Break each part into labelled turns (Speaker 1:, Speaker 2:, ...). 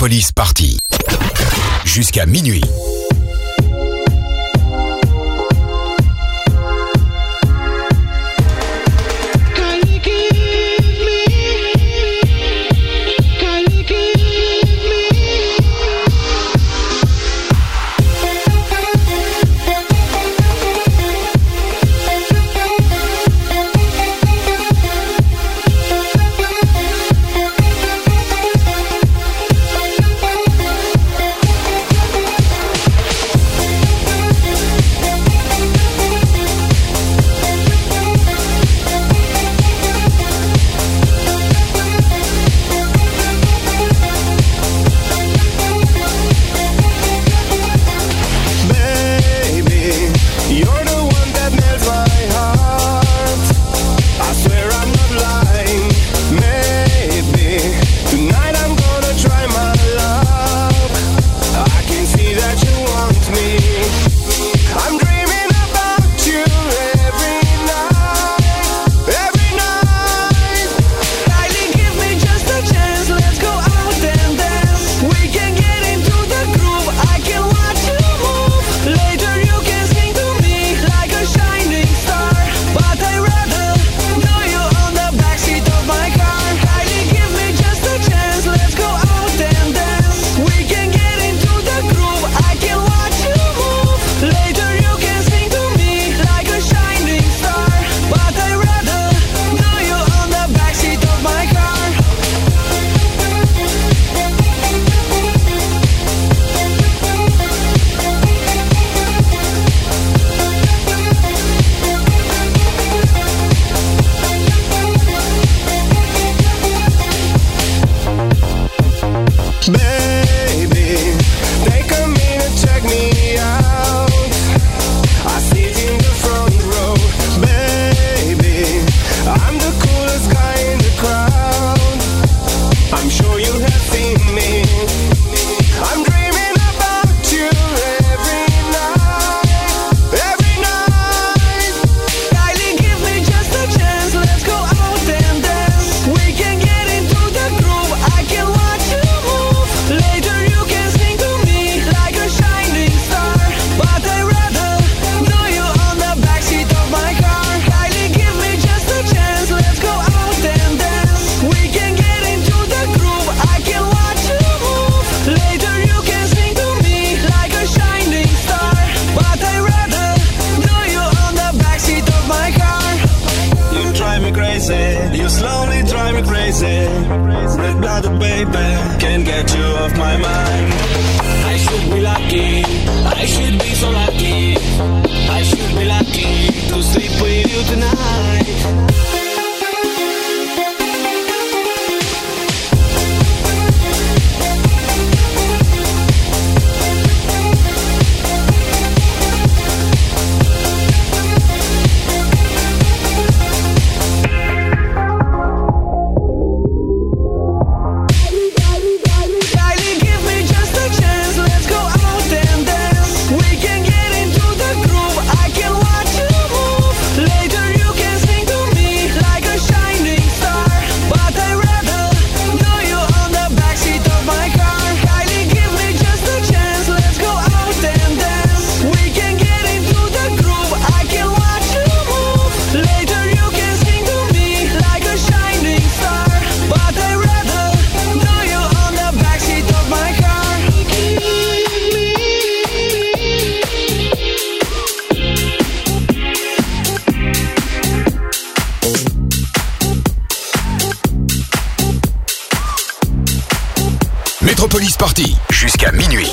Speaker 1: Metropolis Party. Jusqu'à minuit. Metropolis Party, jusqu'à minuit.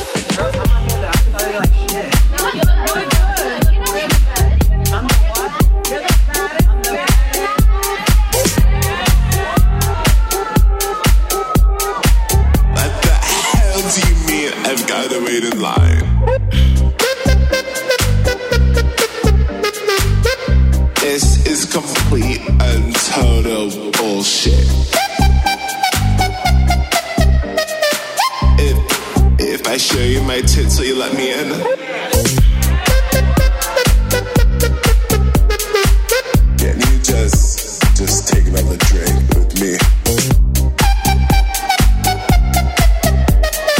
Speaker 2: Complete and total bullshit. If I show you my tits, will you let me in? Can you just take another drink with me?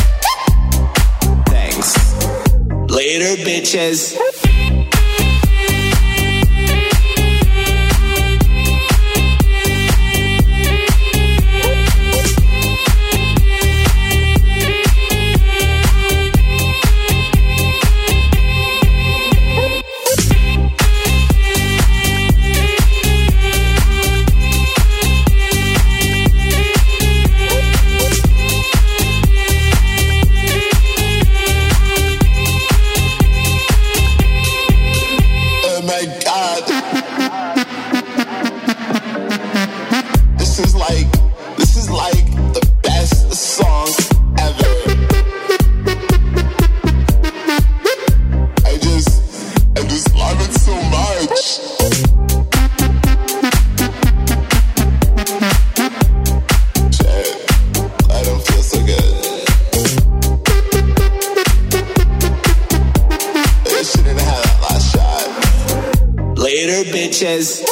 Speaker 3: Later, bitches.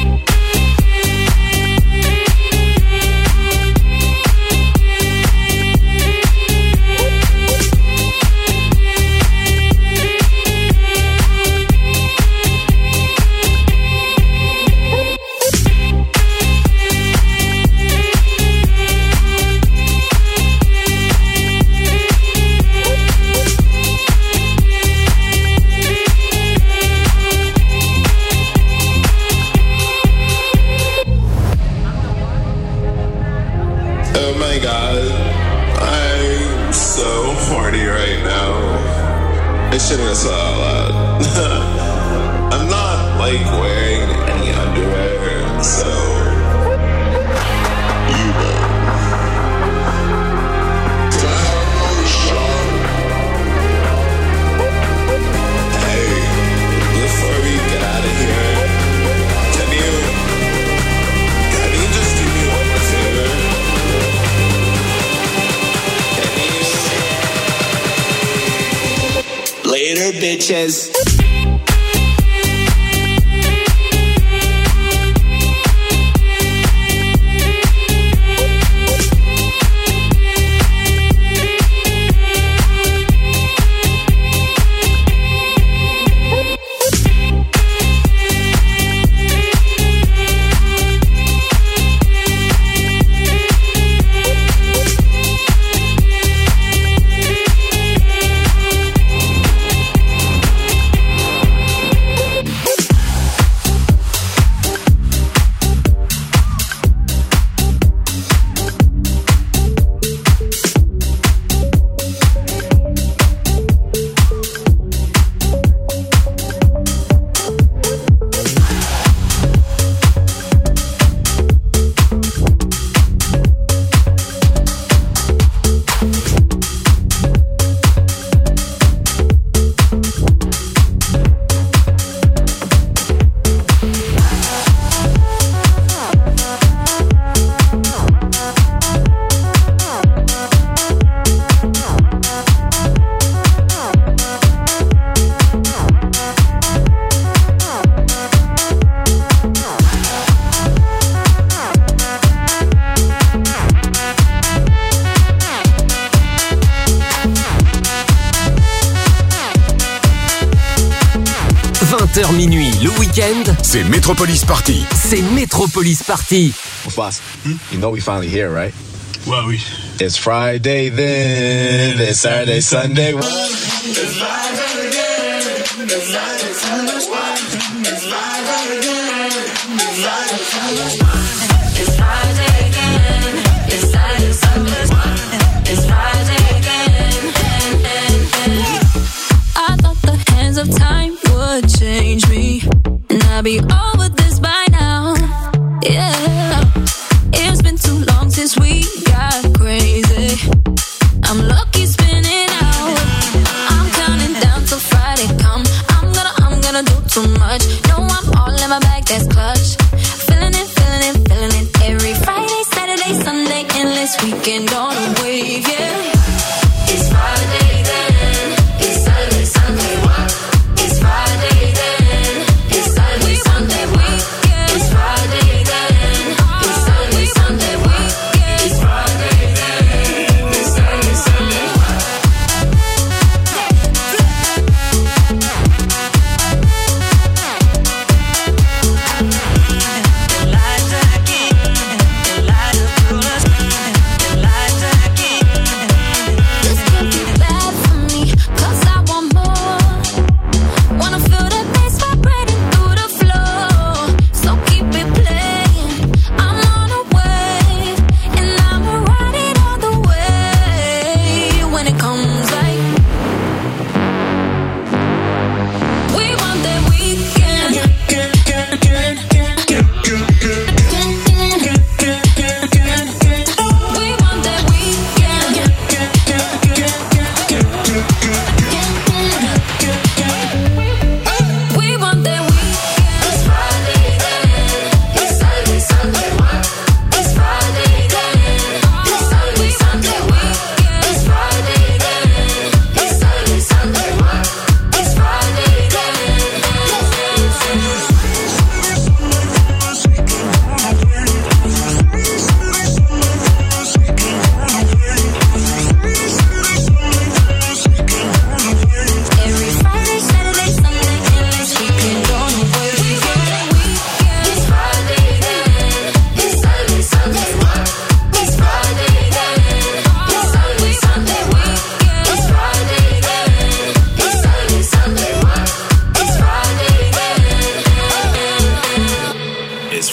Speaker 2: Shouldn't have said all that. I'm not like wearing any underwear, so you know. Can I have a shot? Hey, before we get out of here, can you just do me one more favor?
Speaker 3: Later, bitches.
Speaker 1: Minuit, le week-end, c'est Metropolis Party.
Speaker 4: C'est Metropolis Party.
Speaker 5: Boss, you know we finally here, right?
Speaker 6: Well,
Speaker 5: It's Friday then, it's Saturday, Sunday.
Speaker 3: It's Friday again. It's Friday, Sunday. It's Friday again. It's Friday, Sunday. It's Friday again. It's Saturday, Sunday. It's Friday again.
Speaker 7: I thought the hands of time would change me, and I'll be over this by now. Yeah, it's been too long since we got crazy. I'm lucky spinning out. I'm counting down till Friday come. I'm gonna do too much. No, I'm all in my bag, that's clutch. Feeling it, feeling it, feeling it. Every Friday, Saturday, Sunday, endless weekend on a wave, yeah. It's Friday then. It's Saturday, Sunday. It's Friday then. It's Saturday, Sunday. It's Friday then. It's Saturday, Sunday. It's Friday then. It's Saturday, Sunday.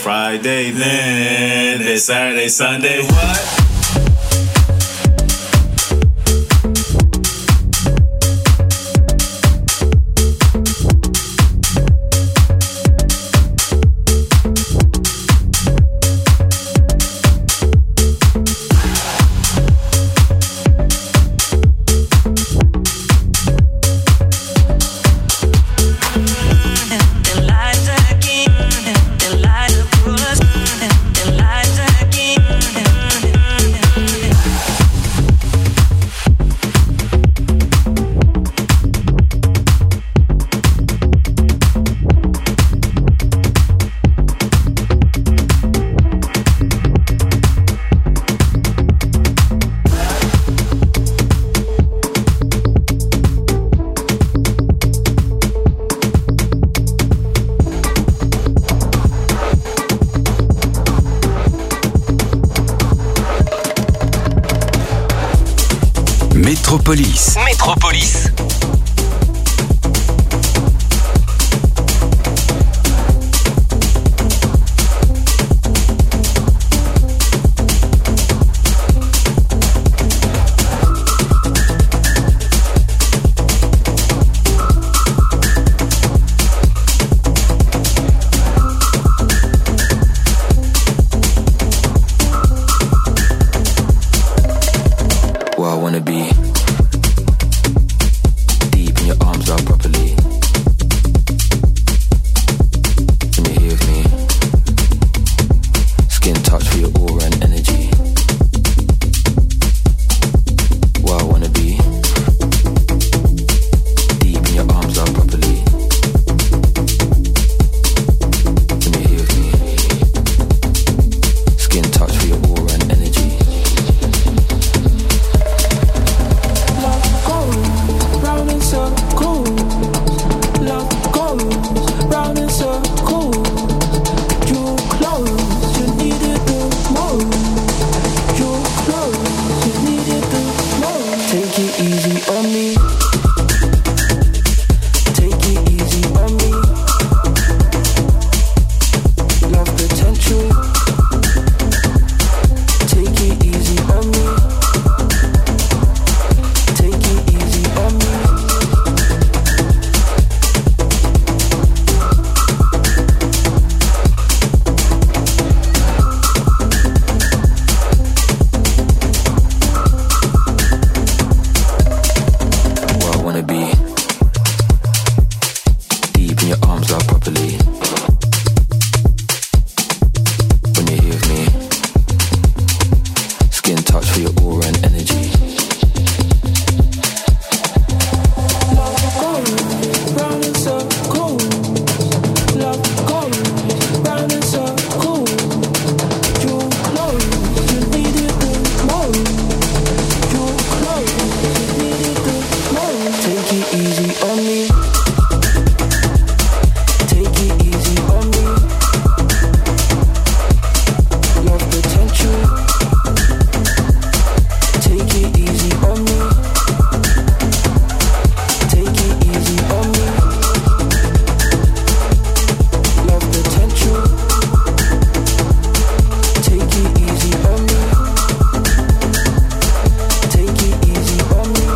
Speaker 5: Friday, then it's Saturday, Sunday, what?
Speaker 1: Métropolis. Métropolis.
Speaker 6: Well, I wanna be deep in your arms out properly. When you're here with me, skin touch for your aura and energy. Well, I wanna be deep in your arms out properly. When you're here with me, skin touch for your aura and energy.
Speaker 8: Round in circles, love goes round in circles. You're close, you needed the most. You're close, you needed the most. Take it easy on me. Take it easy on me. Love potential. Take it easy on me. Take it easy on me.
Speaker 6: Well, I wanna be deep in your arms out properly. When you're here with me, skin touch for your aura and energy.
Speaker 8: Love goes round in circles. Love goes round in circles. You're close, you needed the most. You're close, you needed the most. Take it easy on me. Take it easy on me. Love potential. Take it easy on me. Take it easy on me. Love potential. Take it easy on me. Take it easy on me.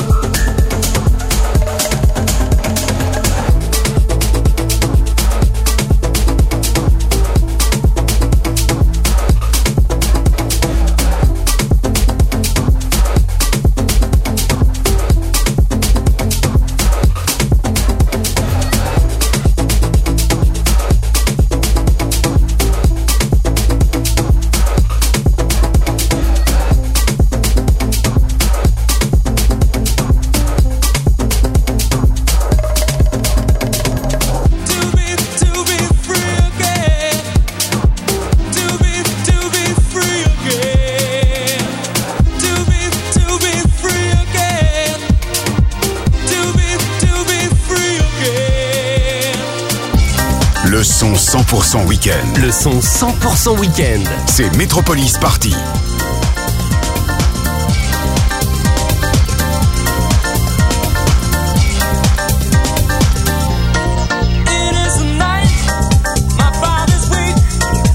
Speaker 1: Le son 100% week-end. Le son 100% week-end. C'est Métropolis Party.
Speaker 3: It is a night, my body's weak.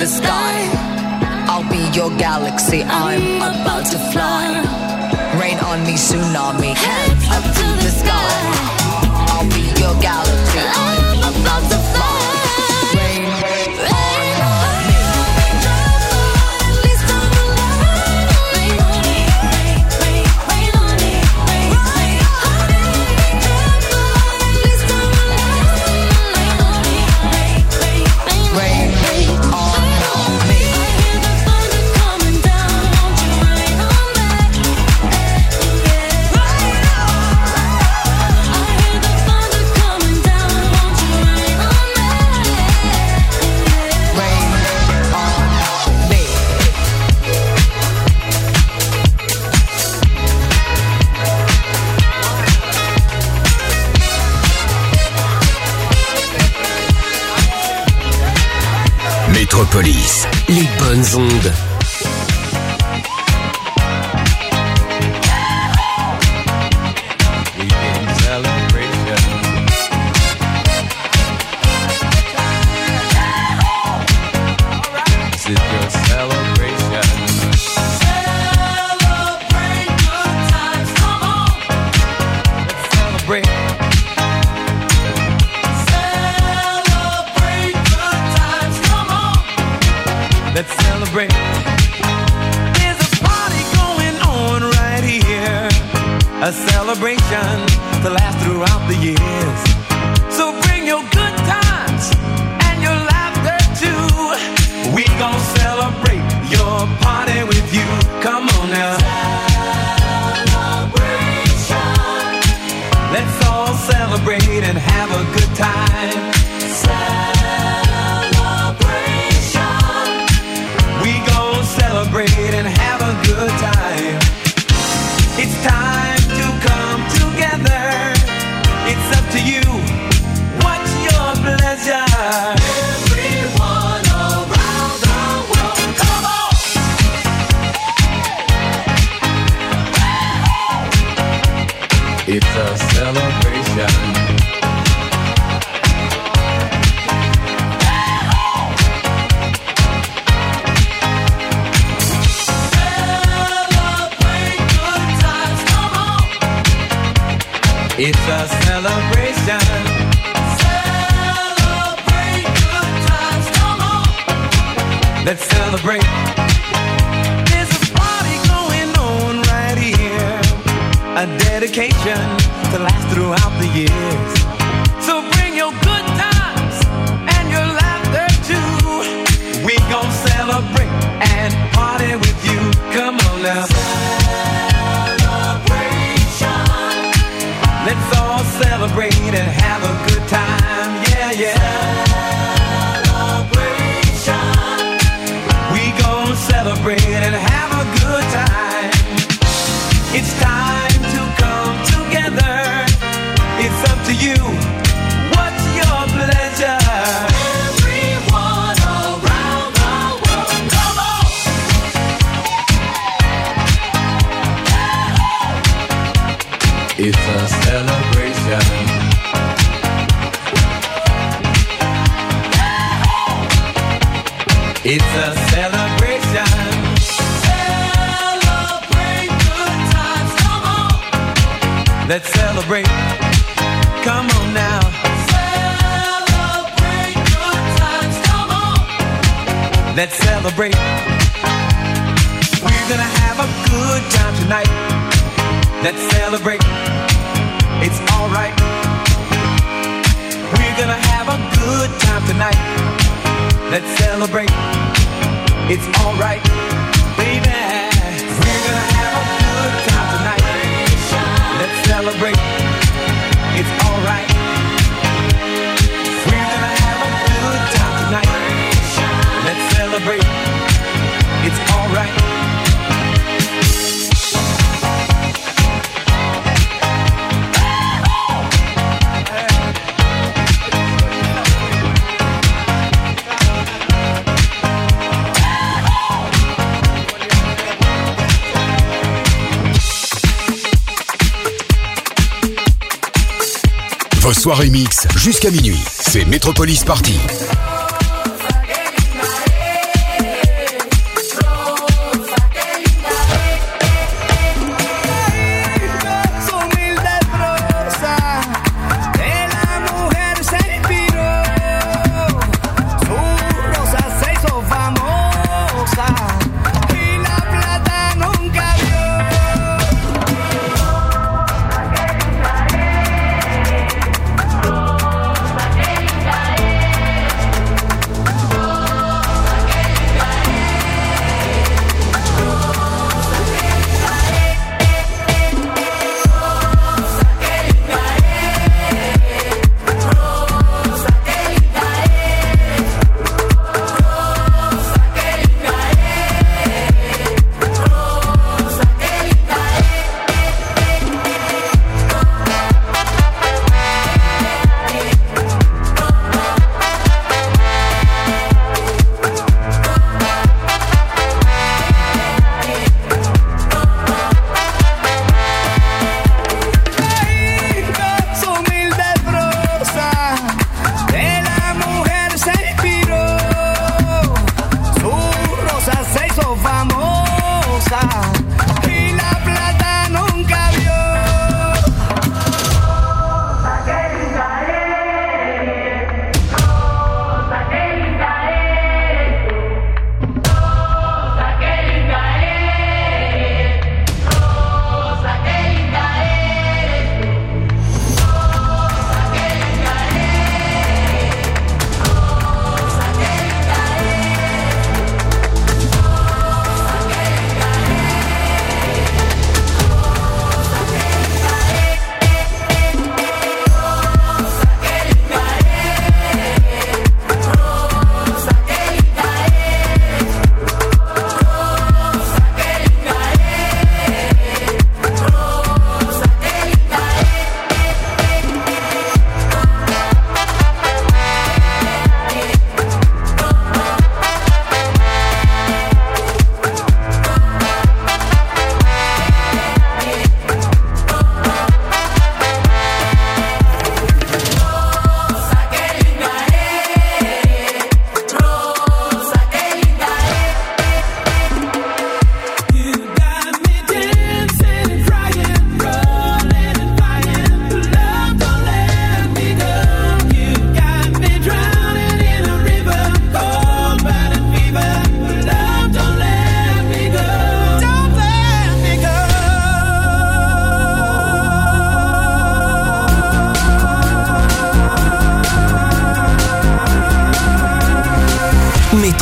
Speaker 9: the sky. I'll be your galaxy, I'm about to fly. Rain on me, tsunami, hands up to the sky. I'll be your galaxy, I'm about to fly. Rain, rain on me. At least I'm alive. Rain on me, rain, rain on me, rain, rain on me. At least I'm alive. Rain on me, rain, rain, rain, rain on me. I hear the thunder coming down, won't you rain on me? I hear the thunder coming down, won't you rain on me? Rain on me.
Speaker 4: Métropolis, les bonnes ondes.
Speaker 10: Let's celebrate. There's a party going on right here. A celebration to last throughout the years. So bring your good times and your laughter too. We gon' celebrate your party with you. Come on now. Celebration. Let's all celebrate and have a good time. Celebrate and have a good time. It's time to come together. It's up to you. What's your pleasure? Everyone around the world, come on! It's a celebration. It's a celebration. Celebrate good times, come on. Let's celebrate. There's a party going on right here. A dedication to last throughout the years. So bring your good times and your laughter too. We gon' celebrate and party with you. Come on now. Let's all celebrate and have a good time, yeah, yeah. Celebration. We gon' celebrate and have a good time. It's time to come together. It's up to you. What's your pleasure? Everyone around the world, come on! It's a celebration. It's a celebration. Celebrate good times, come on. Let's celebrate. Come on now. Celebrate good times, come on. Let's celebrate. We're gonna have a good time tonight. Let's celebrate. It's alright. We're gonna have a good time tonight. Let's celebrate. It's alright, baby. We're gonna have a good time tonight. Let's celebrate. It's alright. We're gonna have a good time tonight. Let's celebrate. It's alright.
Speaker 1: Vos soirées mix jusqu'à minuit, c'est Métropolis Party.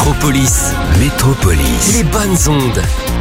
Speaker 4: Métropolis. Métropolis. Les bonnes ondes.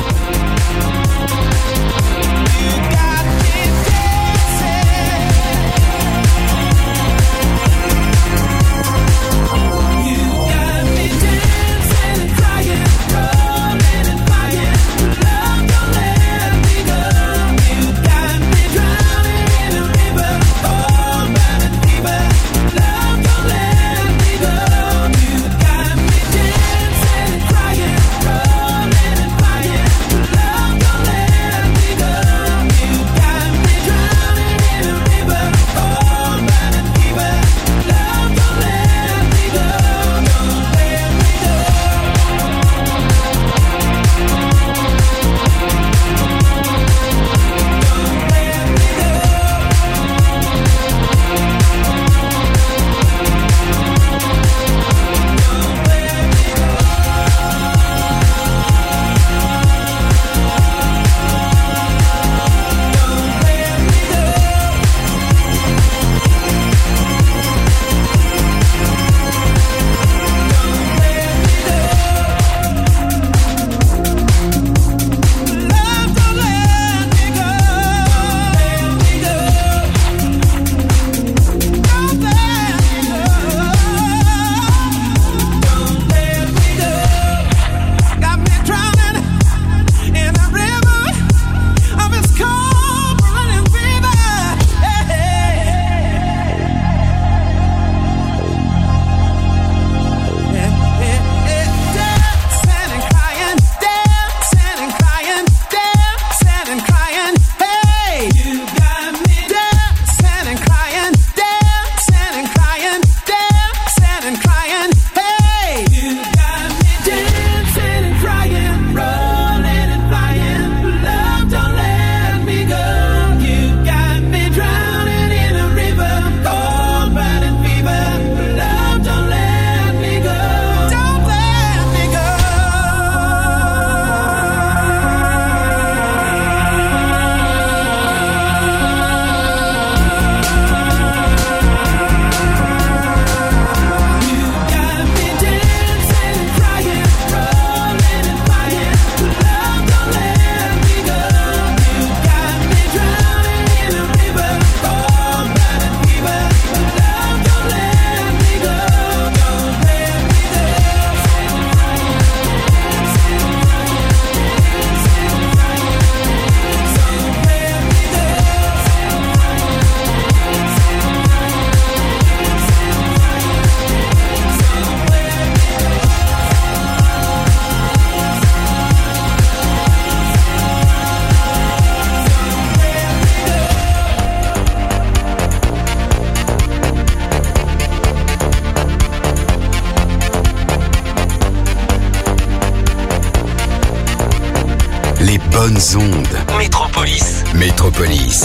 Speaker 1: Les bonnes ondes.
Speaker 4: Métropolis.
Speaker 1: Métropolis.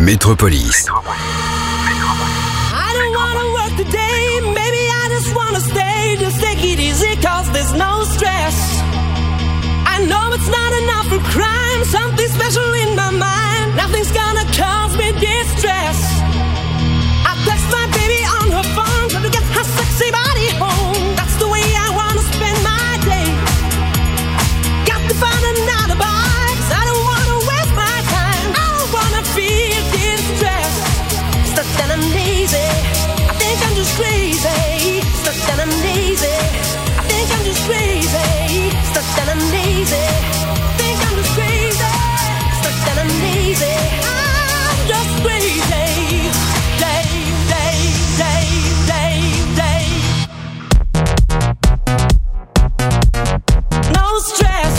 Speaker 1: Métropolis.
Speaker 8: I don't wanna work today, maybe I just wanna stay. Just take it easy, cause there's no stress. I know it's not enough for crime, something special in my mind. Nothing's gonna cause me distress. I text my baby on her phone, trying to get her sexy body home. That's the way I wanna spend my day. Got to find another bar, 'cause I don't wanna waste my time. I don't wanna feel distress. Stuck and I'm lazy, I think I'm just crazy. Stuck and I'm lazy, I think I'm just crazy. Stuck and I'm lazy, I think I'm just crazy. Stuck and I'm lazy, I'm just crazy. Day, day, day, day, day. No stress.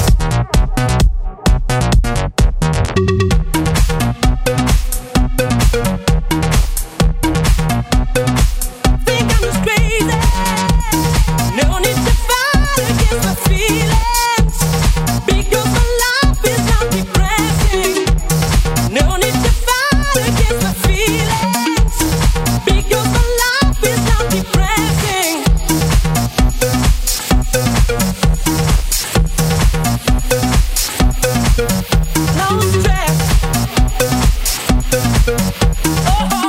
Speaker 8: Think I'm just crazy. No need to fight against my feelings, because my life is not depressing. No need to fight against my feelings, because my life is not depressing. No stress. Oh.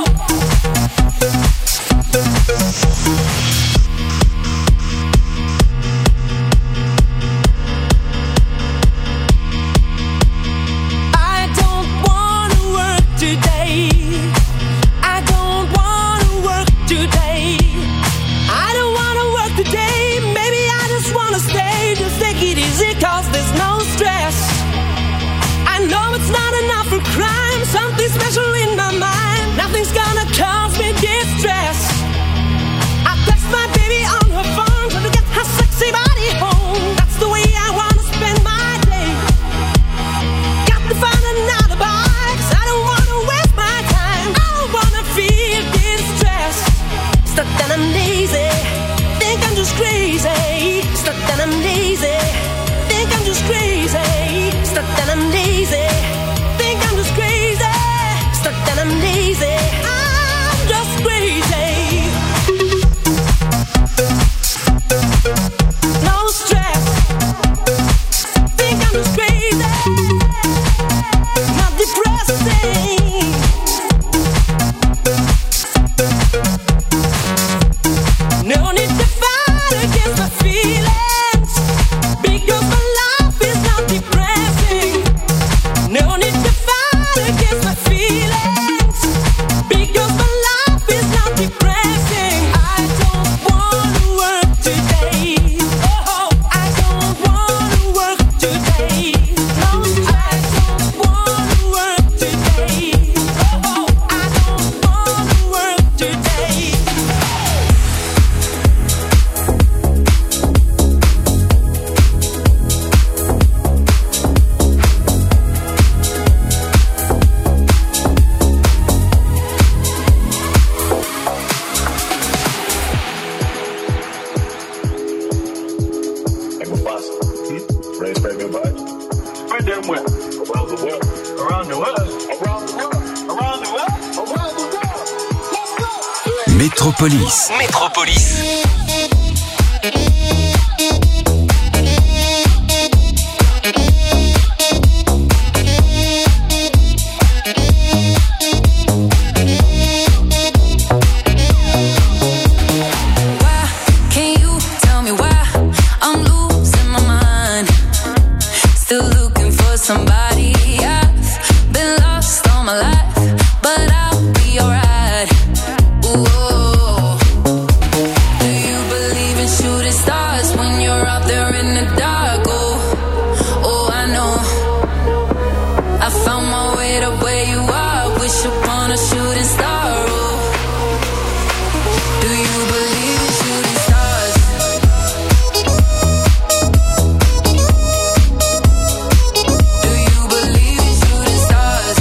Speaker 8: I don't wanna work today. I don't wanna work today. I don't wanna work today. Maybe I just wanna stay. Just take it easy, cause there's no stress. I know it's not enough for crime, something special in my mind. Nothing's gonna cause me distress. I text my baby on her phone, trying to get her sexy body home. That's the way I wanna spend my day. Got to find another bar, 'cause I don't wanna waste my time. I don't wanna feel distress. Stuck and I'm lazy, think I'm just crazy. Stuck and I'm lazy, think I'm just crazy. Stuck and I'm lazy, think I'm just crazy. Stuck and I'm lazy, I'm just crazy. No stress, think I'm just crazy. Not depressing. No need to fight against my feelings, because my life is not depressing. No need to fight against my feelings, because my life is not depressing. I don't wanna work today. Oh, I don't wanna work today. No, I don't wanna work today. Oh, I don't wanna work today.
Speaker 2: Like a boss. Raise back your body. Spread them well. Around the world. Around the world. Around the world. Around the world. Around the world. Let's go.
Speaker 1: Métropolis.
Speaker 4: Métropolis.
Speaker 7: Why can't you tell me why I'm losing my mind? Still looking for somebody. I've been lost all my life, but I'll be alright. Ooh. Do you believe in shooting stars when you're out there in the dark? Oh, oh, I know. I found my way to where you are. Wish upon a shooting star. Oh. Do you believe in shooting stars? Do you believe in shooting stars?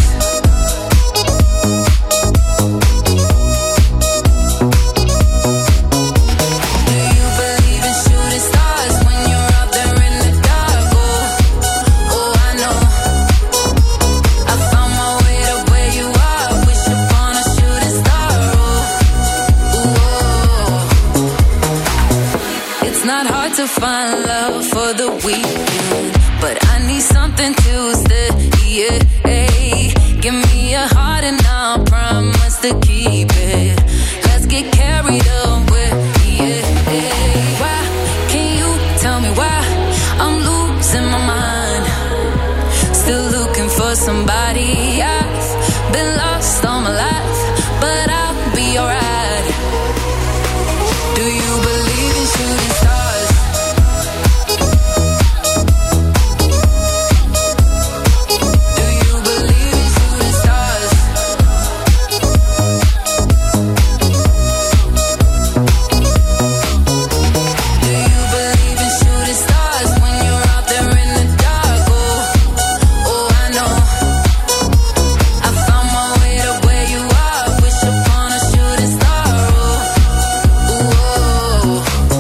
Speaker 7: Do you believe in shooting stars when you're out there in the dark? Oh, oh, I know. I found my way to where you are. Give me a heart and I'll promise to keep it. Let's get carried away. Yeah. Why can you tell me why I'm losing my mind? Still looking for somebody. I've been lost all my life, but I'll be alright. Do you believe in shooting stars? Do you believe in shooting stars? Do you believe in shooting stars when you're out there in the dark? Oh, I know. I found my way to where you are. Wish upon a shooting star. Oh.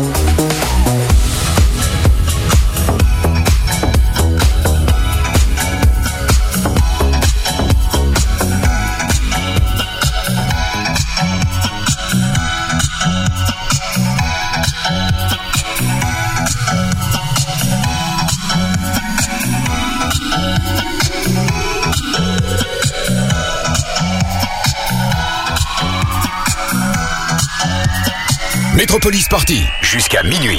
Speaker 1: Métropolis Party, jusqu'à minuit.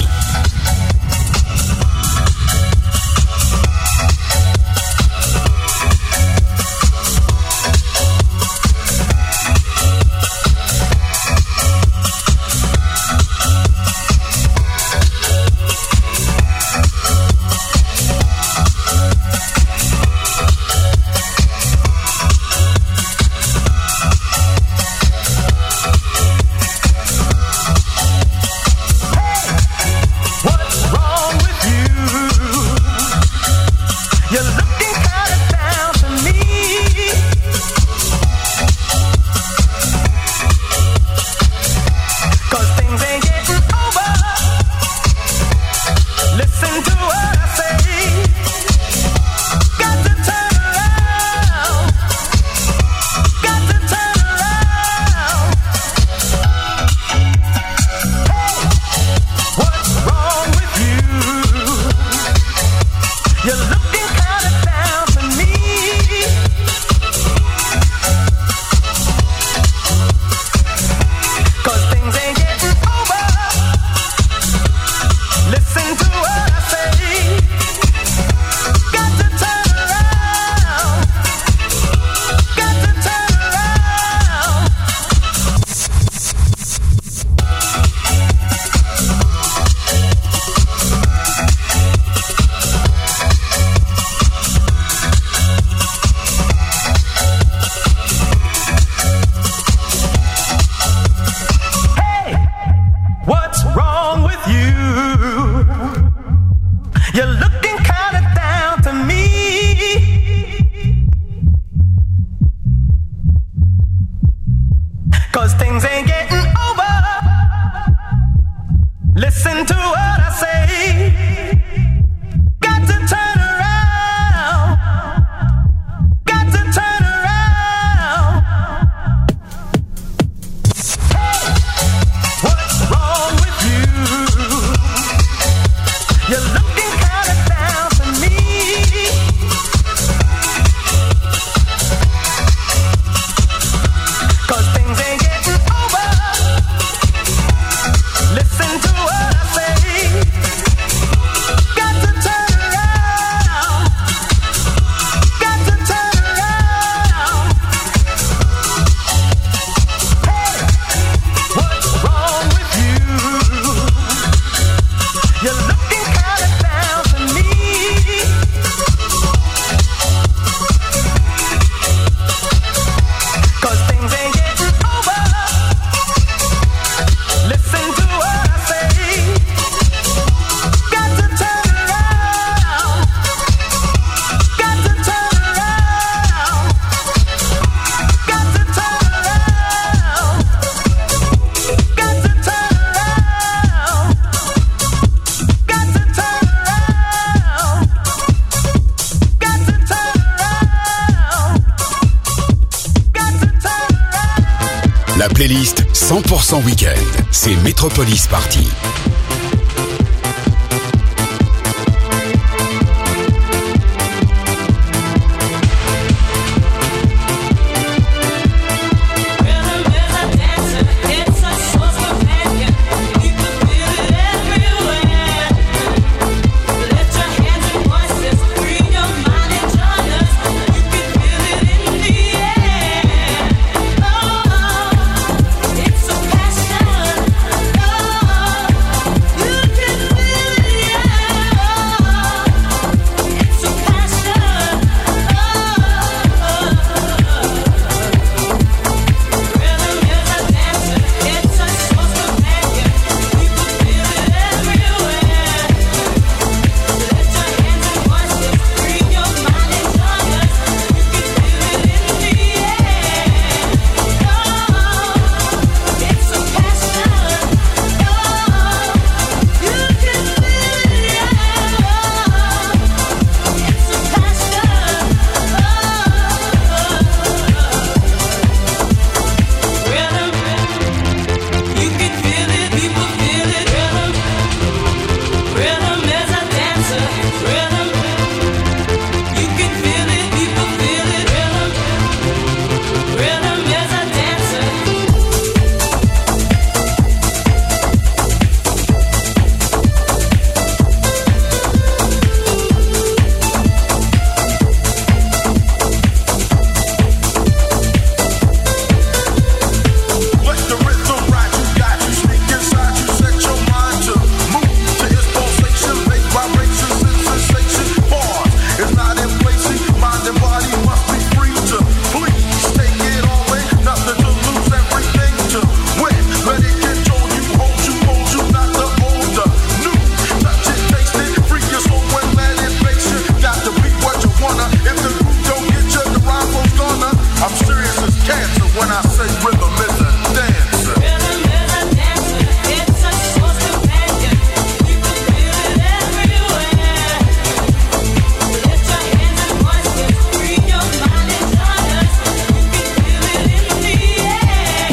Speaker 1: La playlist 100% Week-end, c'est Métropolis Party.
Speaker 11: when I say rhythm is a dancer.
Speaker 3: Rhythm is a dancer. It's a source companion. You can feel it everywhere. Lift your hands and voices. Free your mind and join us. You can feel it in the air.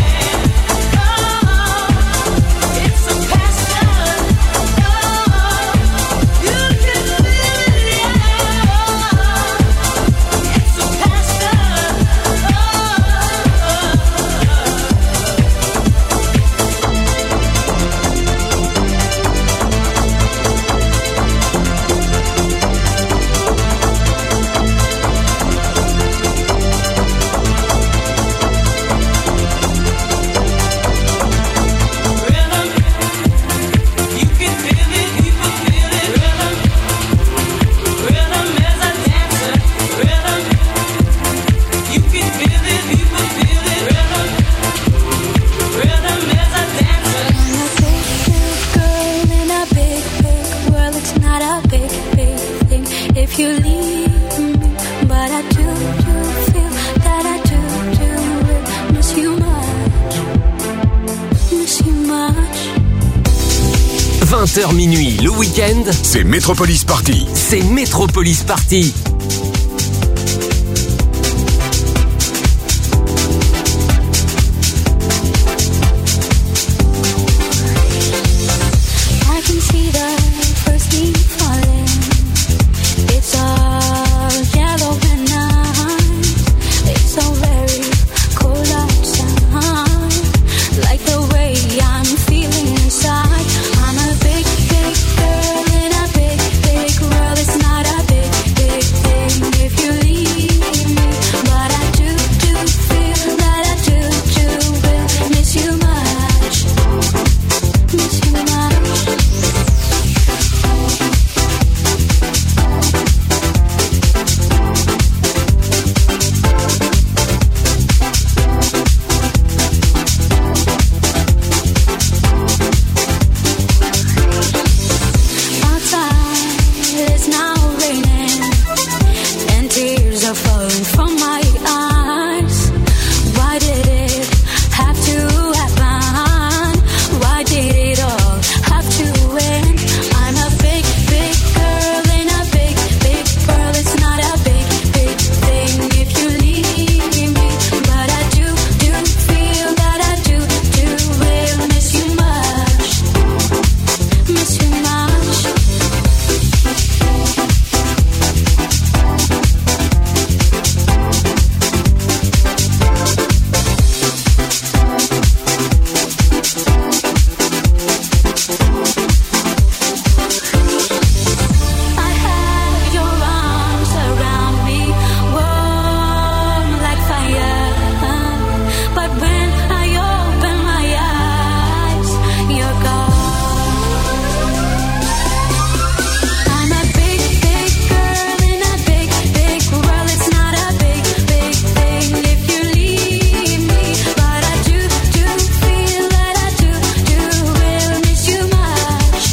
Speaker 3: Oh, it's a passion. Oh, you can feel it, yeah. It's a passion. If you leave me, but I do feel that I do miss you much, miss you much.
Speaker 4: 20h minuit, le week-end,
Speaker 1: C'est Metropolis Party.
Speaker 4: c'est Metropolis Party.
Speaker 3: I can see the first leaf falling. It's all yellow and nice. It's so very cold outside. Like the way I'm feeling inside. I'm a big, big girl in a big, big world. It's not a big, big thing if you leave me. But I do feel that I do will miss you much. Miss you much. Outside it's now raining and tears are falling from my eyes. Why did it have to happen? Why did it all have to end? I'm a big, big girl in a big, big world. It's not a big, big thing if you leave me. But I do feel that I do will miss you much. Miss you much. I have your arms around me, warm like fire. But when I open my eyes, you're gone. I'm a big, big girl in a big, big world. It's not a big, big thing if you leave me. But I do feel that I do will miss you much.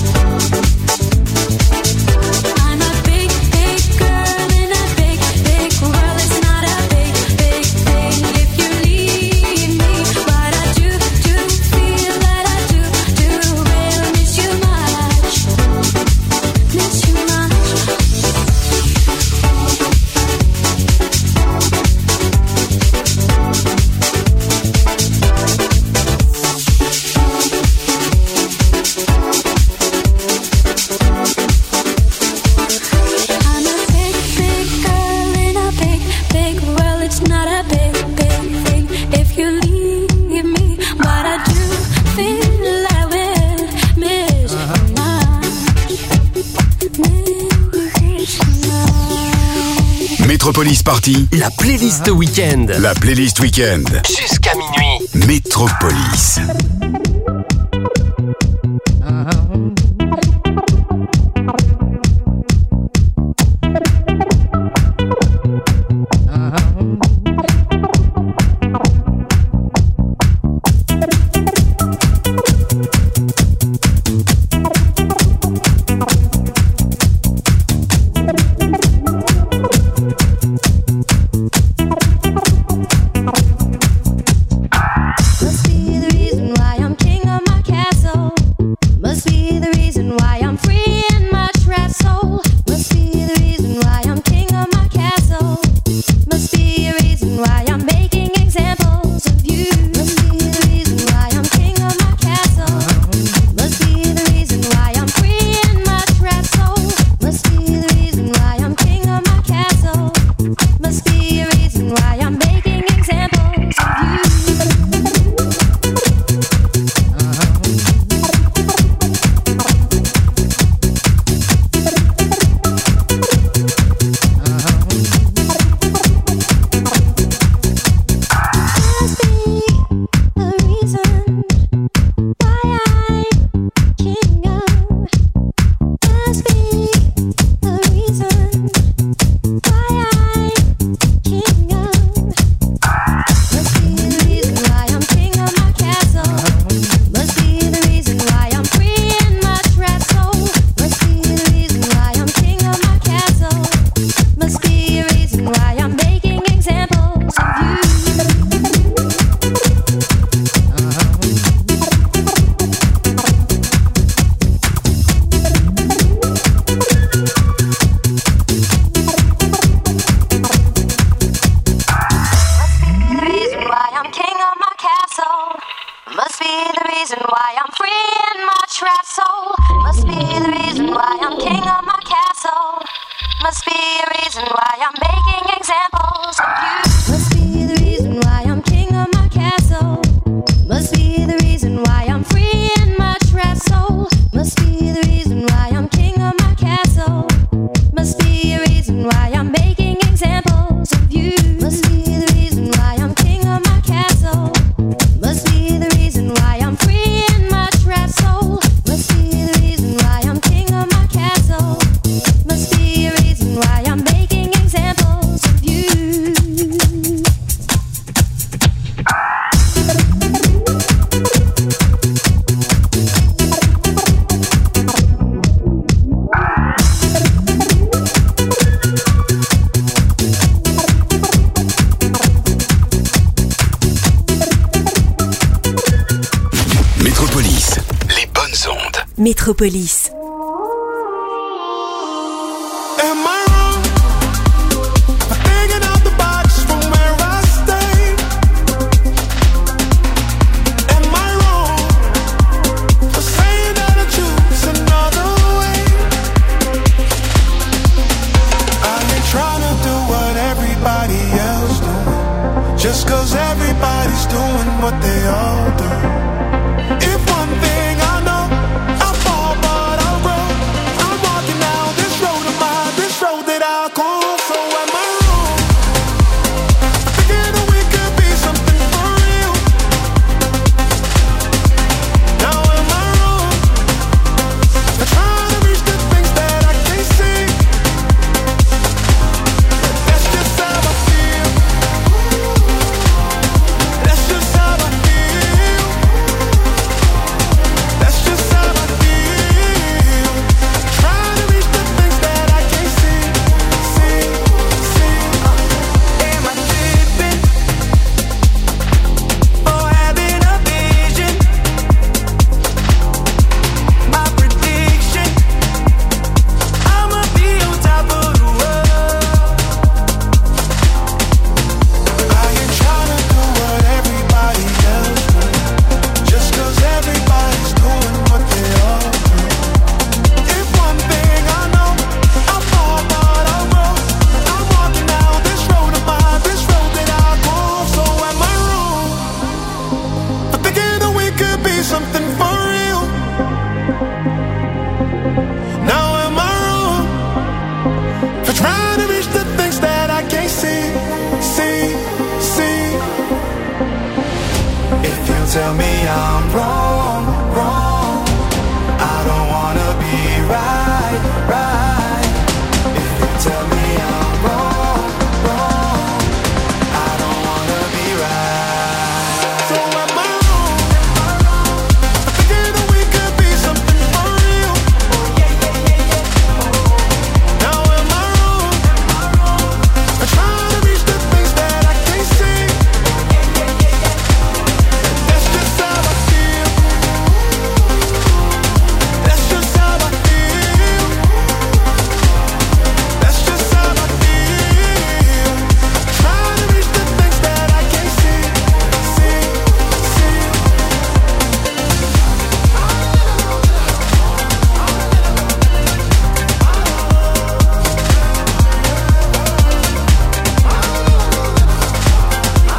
Speaker 3: I'm a big, big girl in a big, big world. It's not a big, big thing if you leave me. But I do feel that I do will miss you much. Miss you much. I'm a big, big girl in a big, big world. It's not a big, big thing if you leave me. But I do feel I will miss you much. Miss you much.
Speaker 1: Metropolis Party.
Speaker 4: La playlist week-end,
Speaker 1: La playlist week-end.
Speaker 4: jusqu'à minuit.
Speaker 1: Metropolis.
Speaker 12: Métropolis.
Speaker 13: Just cause everybody's doing what they all do. If one thing I know, I fall but I'll grow. I'm walking down this road of mine, this road that I call. So am I wrong? Thinking that we could be something for real. Now am I wrong? I'm trying to reach the things that I can't see. That's just how I feel. That's just how I feel. That's just how I feel. Trying to reach the things that I can't see. Am I tripping? Or having a vision? My prediction, I'ma be on top of the world. I ain't trying to do what everybody else do. Just cause everybody's doing what they all do. If one thing I know, I fall but I'll grow. I'm walking down this road of mine, this road that I go. So am I wrong for thinking that we could be something for real? Now am I wrong for trying to reach the things that I can't see? If you tell me I'm wrong,